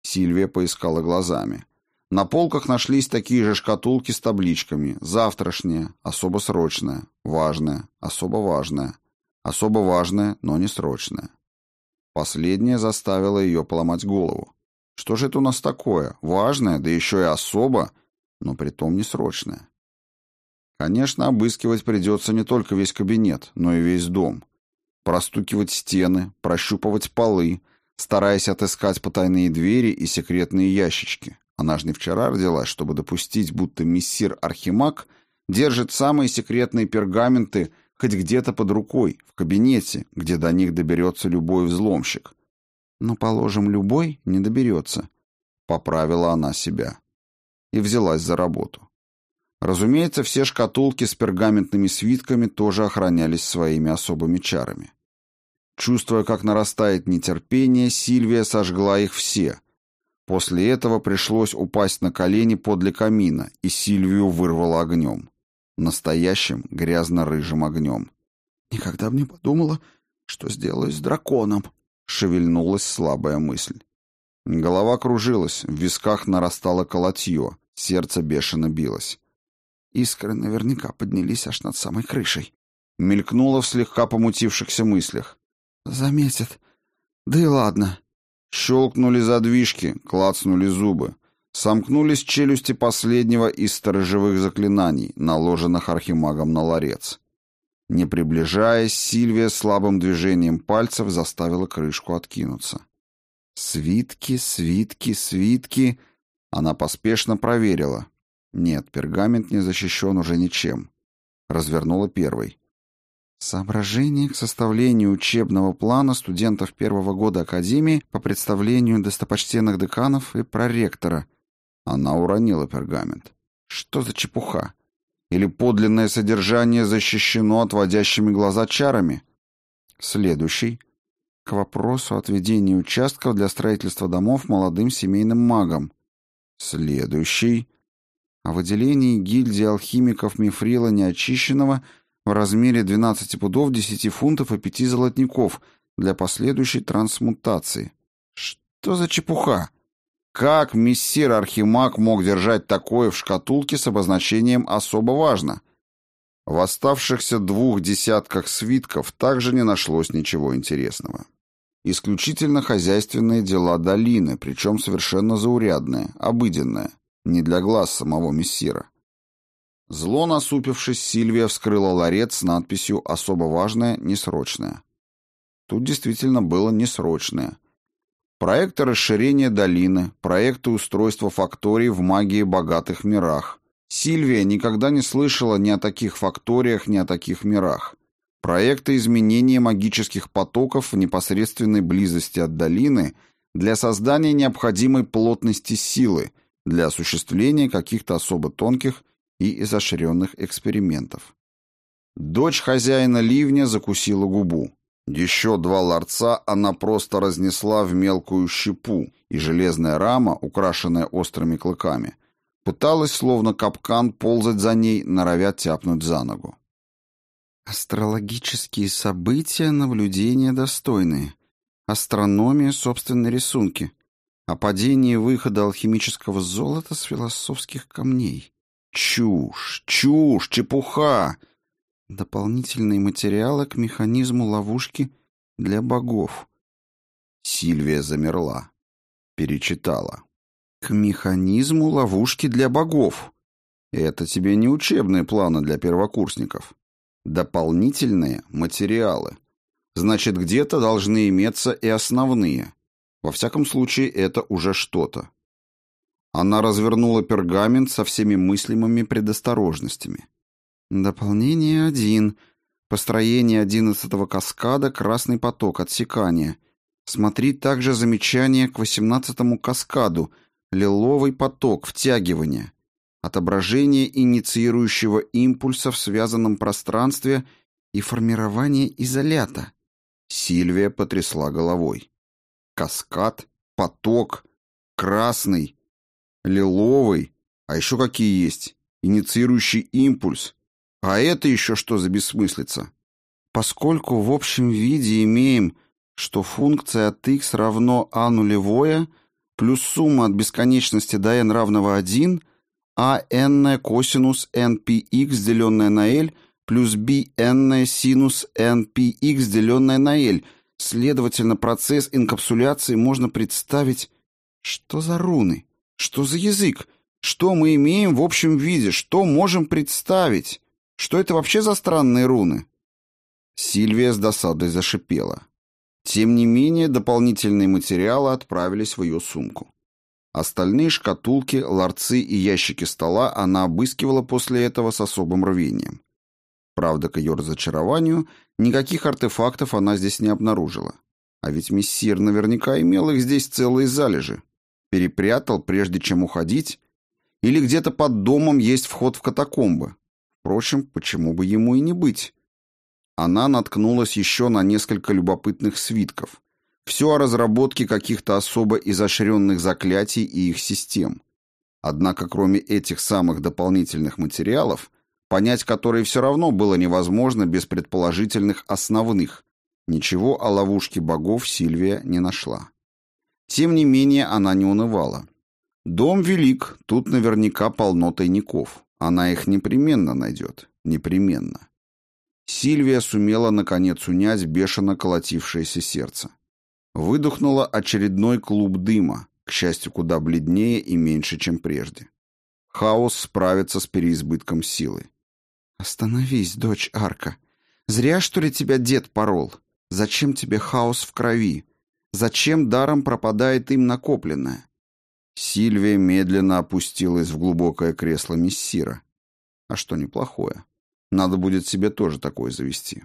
Сильвия поискала глазами. На полках нашлись такие же шкатулки с табличками: «Завтрашнее», «Особо срочное», «Важное», «Особо важное», «Особо важное, но не срочное». Последнее заставило ее поломать голову. Что же это у нас такое? Важное, да еще и особо, но притом не срочное. Конечно, обыскивать придется не только весь кабинет, но и весь дом. Простукивать стены, прощупывать полы, стараясь отыскать потайные двери и секретные ящички. Она же не вчера родилась, чтобы допустить, будто мессир Архимаг держит самые секретные пергаменты хоть где-то под рукой, в кабинете, где до них доберется любой взломщик. Но, положим, любой не доберется. Поправила она себя. И взялась за работу. Разумеется, все шкатулки с пергаментными свитками тоже охранялись своими особыми чарами. Чувствуя, как нарастает нетерпение, Сильвия сожгла их все. После этого пришлось упасть на колени подле камина, и Сильвию вырвало огнем. Настоящим грязно-рыжим огнем. «Никогда бы не подумала, что сделаюсь с драконом», — шевельнулась слабая мысль. Голова кружилась, в висках нарастало колотье, сердце бешено билось. Искры наверняка поднялись аж над самой крышей. Мелькнуло в слегка помутившихся мыслях. «Заметят. Да и ладно». Щелкнули задвижки, клацнули зубы. Сомкнулись челюсти последнего из сторожевых заклинаний, наложенных Архимагом на ларец. Не приближаясь, Сильвия слабым движением пальцев заставила крышку откинуться. Свитки, свитки, свитки. Она поспешно проверила. Нет, пергамент не защищен уже ничем. Развернула первый. Соображение к составлению учебного плана студентов первого года Академии по представлению достопочтенных деканов и проректора. Она уронила пергамент. Что за чепуха? Или подлинное содержание защищено отводящими глаза чарами? Следующий. К вопросу о отведении участков для строительства домов молодым семейным магам. Следующий. О выделении гильдии алхимиков мифрила неочищенного в размере 12 пудов, 10 фунтов и 5 золотников для последующей трансмутации. Что за чепуха? Как мессир Архимаг мог держать такое в шкатулке с обозначением «особо важно»? В оставшихся 2 десятках свитков также не нашлось ничего интересного. Исключительно хозяйственные дела долины, причем совершенно заурядные, обыденные, не для глаз самого мессира. Зло насупившись, Сильвия вскрыла ларец с надписью «Особо важное, несрочное». Тут действительно было несрочное. Проекты расширения долины, проекты устройства факторий в магии богатых мирах. Сильвия никогда не слышала ни о таких факториях, ни о таких мирах. Проекты изменения магических потоков в непосредственной близости от долины для создания необходимой плотности силы, для осуществления каких-то особо тонких и изощренных экспериментов. Дочь хозяина ливня закусила губу. Еще 2 ларца она просто разнесла в мелкую щепу, и железная рама, украшенная острыми клыками, пыталась, словно капкан, ползать за ней, норовя тяпнуть за ногу. Астрологические события, наблюдения достойные. Астрономия, собственные рисунки. О падении выхода алхимического золота с философских камней. Чушь, чушь, чепуха. Дополнительные материалы к механизму ловушки для богов. Сильвия замерла. Перечитала. К механизму ловушки для богов. Это тебе не учебные планы для первокурсников. Дополнительные материалы. Значит, где-то должны иметься и основные. Во всяком случае, это уже что-то. Она развернула пергамент со всеми мыслимыми предосторожностями. Дополнение 1. Построение 11-го каскада, красный поток, отсекания. Смотри также замечание к 18-му каскаду, лиловый поток, втягивание. Отображение инициирующего импульса в связанном пространстве и формирование изолята. Сильвия потрясла головой. Каскад, поток, красный, лиловый, а еще какие есть? Инициирующий импульс. А это еще что за бессмыслица? Поскольку в общем виде имеем, что функция от x равно a нулевое, плюс сумма от бесконечности до n равного 1, а n косинус npx, деленное на l, плюс b n синус npx, деленное на l. Следовательно, процесс инкапсуляции можно представить... Что за руны? Что за язык? Что мы имеем в общем виде? Что можем представить? Что это вообще за странные руны? Сильвия с досадой зашипела. Тем не менее, дополнительные материалы отправились в ее сумку. Остальные шкатулки, ларцы и ящики стола она обыскивала после этого с особым рвением. Правда, к ее разочарованию, никаких артефактов она здесь не обнаружила. А ведь мессир наверняка имел их здесь целые залежи. Перепрятал, прежде чем уходить? Или где-то под домом есть вход в катакомбы? Впрочем, почему бы ему и не быть? Она наткнулась еще на несколько любопытных свитков. Все о разработке каких-то особо изощренных заклятий и их систем. Однако, кроме этих самых дополнительных материалов, понять которые все равно было невозможно без предположительных основных, ничего о ловушке богов Сильвия не нашла. Тем не менее, она не унывала. Дом велик, тут наверняка полно тайников. Она их непременно найдет. Непременно. Сильвия сумела, наконец, унять бешено колотившееся сердце. Выдохнула очередной клуб дыма, к счастью, куда бледнее и меньше, чем прежде. Хаос справится с переизбытком силы. «Остановись, дочь Арка. Зря, что ли, тебя дед порол? Зачем тебе хаос в крови? Зачем даром пропадает им накопленное?» Сильвия медленно опустилась в глубокое кресло мессира. А что неплохое? Надо будет себе тоже такое завести.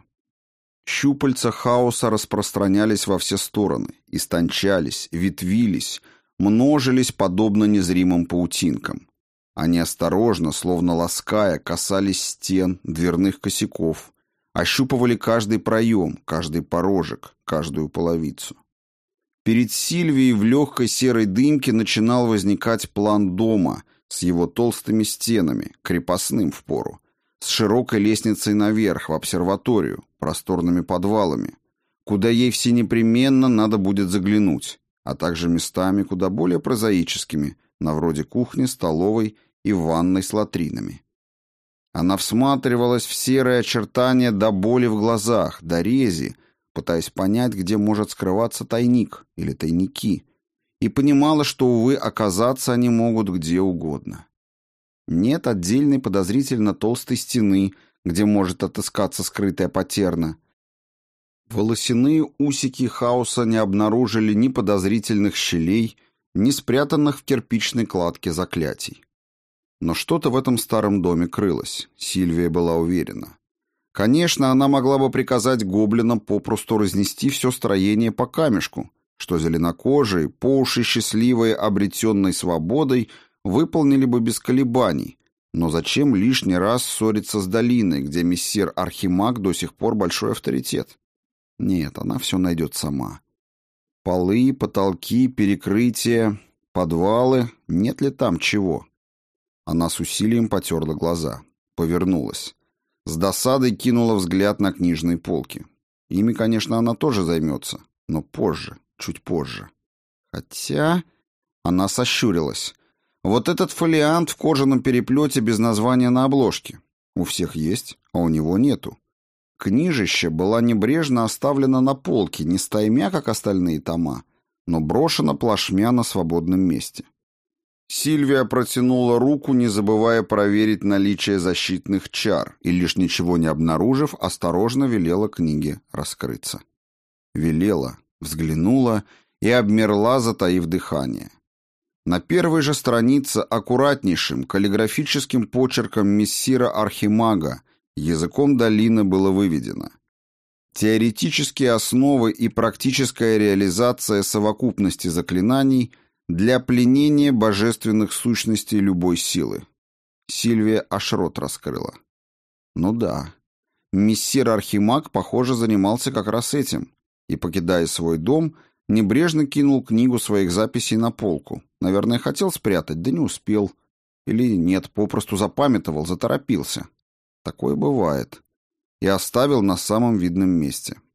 Щупальца хаоса распространялись во все стороны, истончались, ветвились, множились подобно незримым паутинкам. Они осторожно, словно лаская, касались стен, дверных косяков, ощупывали каждый проем, каждый порожек, каждую половицу. Перед Сильвией в легкой серой дымке начинал возникать план дома с его толстыми стенами, крепостным впору, с широкой лестницей наверх, в обсерваторию, просторными подвалами, куда ей все непременно надо будет заглянуть, а также местами куда более прозаическими, на вроде кухни, столовой и ванной с латринами. Она всматривалась в серые очертания до боли в глазах, до рези, пытаясь понять, где может скрываться тайник или тайники, и понимала, что, увы, оказаться они могут где угодно. Нет отдельной подозрительно толстой стены, где может отыскаться скрытая патерна. Волосяные усики хаоса не обнаружили ни подозрительных щелей, ни спрятанных в кирпичной кладке заклятий. Но что-то в этом старом доме крылось, Сильвия была уверена. Конечно, она могла бы приказать гоблинам попросту разнести все строение по камешку, что зеленокожие, по уши счастливые обретенной свободой, выполнили бы без колебаний. Но зачем лишний раз ссориться с долиной, где мессир Архимаг до сих пор большой авторитет? Нет, она все найдет сама. Полы, потолки, перекрытия, подвалы, нет ли там чего? Она с усилием потерла глаза, повернулась. С досадой кинула взгляд на книжные полки. Ими, конечно, она тоже займется, но позже, чуть позже. Хотя... Она сощурилась. Вот этот фолиант в кожаном переплете без названия на обложке. У всех есть, а у него нету. Книжище была небрежно оставлена на полке, не стаймя, как остальные тома, но брошена плашмя на свободном месте. Сильвия протянула руку, не забывая проверить наличие защитных чар, и, лишь ничего не обнаружив, осторожно велела книге раскрыться. Велела, взглянула и обмерла, затаив дыхание. На первой же странице аккуратнейшим каллиграфическим почерком мессира Архимага языком долины было выведено: теоретические основы и практическая реализация совокупности заклинаний для пленения божественных сущностей любой силы. Сильвия аж рот раскрыла. Ну да, мессир Архимаг, похоже, занимался как раз этим, и, покидая свой дом, небрежно кинул книгу своих записей на полку. Наверное, хотел спрятать, да не успел. Или нет, попросту запамятовал, заторопился. Такое бывает. И оставил на самом видном месте.